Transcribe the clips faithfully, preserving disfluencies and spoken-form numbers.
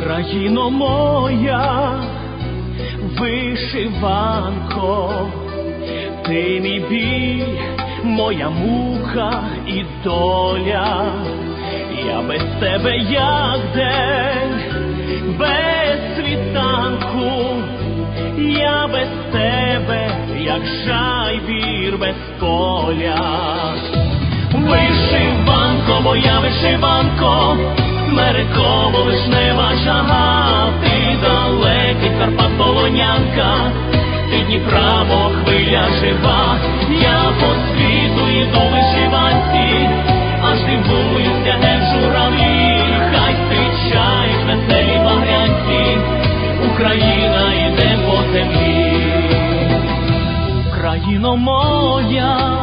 Україно моя, вишиванко, ти мій біль, моя мука і доля. Я без тебе як день, без світанку, я без тебе, як жайвір без поля. Вишиванко, моя вишиванко, смереково вишнева жага, ти далекий Карпат полонянка, ти Дніпра, мов хвиля жива. Я по світу йду в вишиванці, аж дивуюся ген журавлі, хай зустрічають веселі багрянці, Україна йде по землі. Україно моя,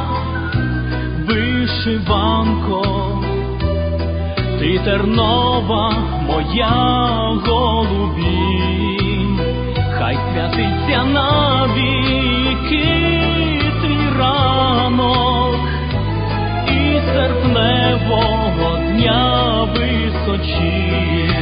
вишиванко, ти тернова моя голубінь, хай святиться навіки твій ранок і серпневого дня височінь.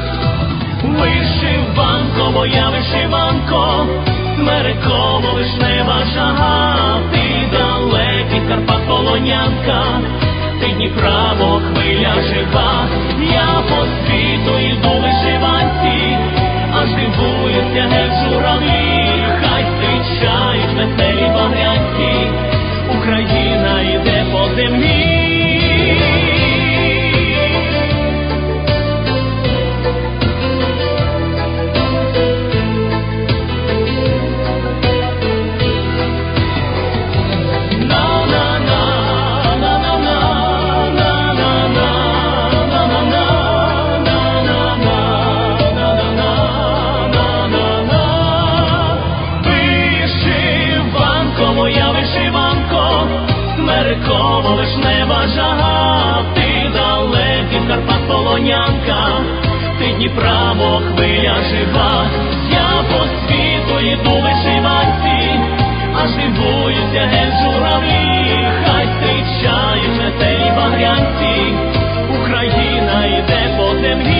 Вишиванко, моя вишиванко, смереково вишнева жага, ти далекий Карпат полонянка, ти Дніпра, мов хвиля жива. Я по світу йду в вишиванці, аж дивуюся ген журавлі, хай зустрічають веселі багрянці, Україна йде по землі. Смереково вишнева жага, ти далекий Карпат полонянка, ти Дніпра, мов хвиля жива. Я по світу йду в вишиванці, аж дивуюся ген журавлі, хай зустрічають веселі багрянці, Україна йде по землі.